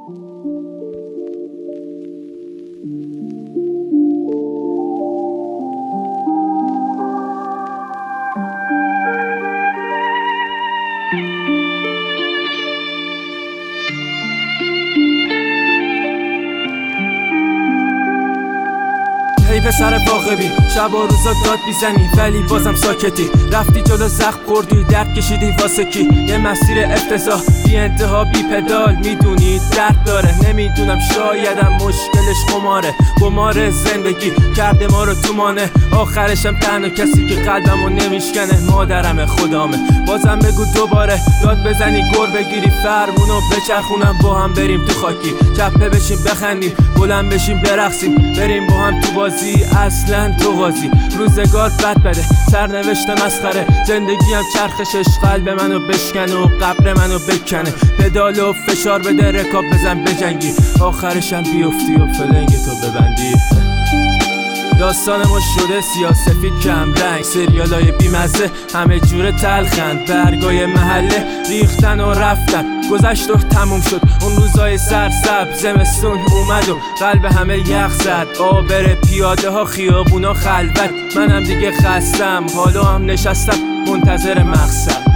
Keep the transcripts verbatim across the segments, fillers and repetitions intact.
ای پسر واقعی شب و روزا داد میزنی ولی بازم ساکتی، رفتی جلو زخم خوردی درد کشیدی واسه کی؟ یه مسیر افتضاح بی انتها بی پدال، میدونی درد داره، نمیدونم شایدم مشکلش قماره، قمار زندگی کرده ما رو تو مانه، آخرشم تنها کسی که قلبمو نمیشکنه مادرم خدامه. بازم بگو دوباره داد بزنی گر بگیری فرمونو بچرخونم با هم بریم تو خاکی، چپه بشیم بخندیم بلند بشیم برقصیم بریم با هم تو بازی، اصلا تو قاضی روزگار بد بده سرنوشت مسخره، زندگی هم چرخشش قلب منو بشکنه و قبر منو بکنه، پدال و فشار بده رکاب بزن بجنگی آخرشم بیفتی و فلنگ تو ببندی. داستان ما شده سیاه سفید کم رنگ، سریالای بیمزه همه جور تلخند، برگای محله ریختن و رفتن گذشت و تموم شد اون روزای سرسبز، زمستون اومد و قلب همه یخ زد، آبر پیاده ها خیابونا خلوت، منم دیگه خستم حالا هم نشستم منتظر مقصد.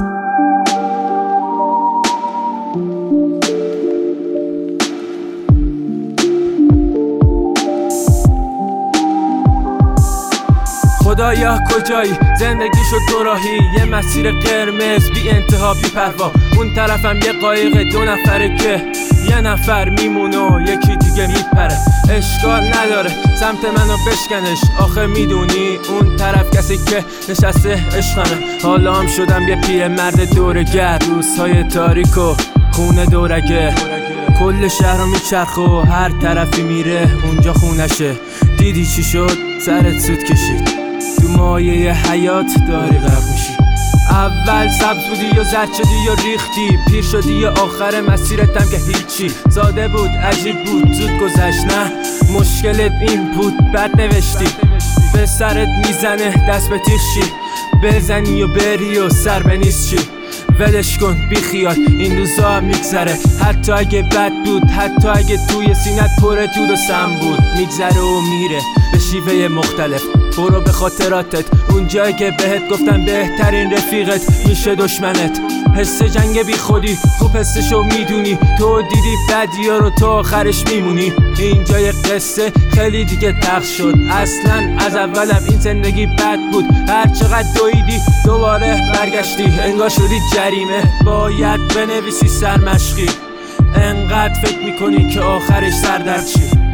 خدایا کجایی زندگی شد دو راهی، یه مسیر قرمز بی انتها بی پروا، اون طرفم یه قایق دو نفره که یه نفر میمونه و یکی دیگه میپره، اشکال نداره سمت منو بشکنش، آخه میدونی اون طرف کسی که نشسته عشقمه، حالا هم شدم یه پیر مرد دورگر، روزهای تاریک و خونه دورگه، کل شهر رو میچرخ و هر طرفی میره اونجا خونشه، دیدی چی شد سرت سود کشید تو مایه حیات داری غرق میشی، اول سبز بودی یا زرد شدی یا ریختی، پیر شدی یا آخر مسیرتم که هیچی، ساده بود عجیب بود زود گذشت، نه مشکلت این بود بد نوشتی، به سرت میزنه دست به تیغ شی، بزنی و بری و سر به نیست چی، ولش کن بی خیال این روزا هم میگذره، حتی اگه بد بود حتی اگه توی سینت پر دود و سم بود، میگذره و میره به شیوه مختلف، برو به خاطراتت اون جایی که بهت گفتم بهترین رفیقت میشه دشمنت، حس جنگ بی خودی خوب حسشو میدونی، تو دیدی بدیا رو تو آخرش میمونی، اینجای قصه خیلی دیگه تلخ شد، اصلا از اولم این زندگی بد بود، هر چقدر دویدی دوباره برگشتی، انگار شدی جریمه باید بنویسی سرمشقی، انقدر فکر میکنی که آخرش سردرد چی.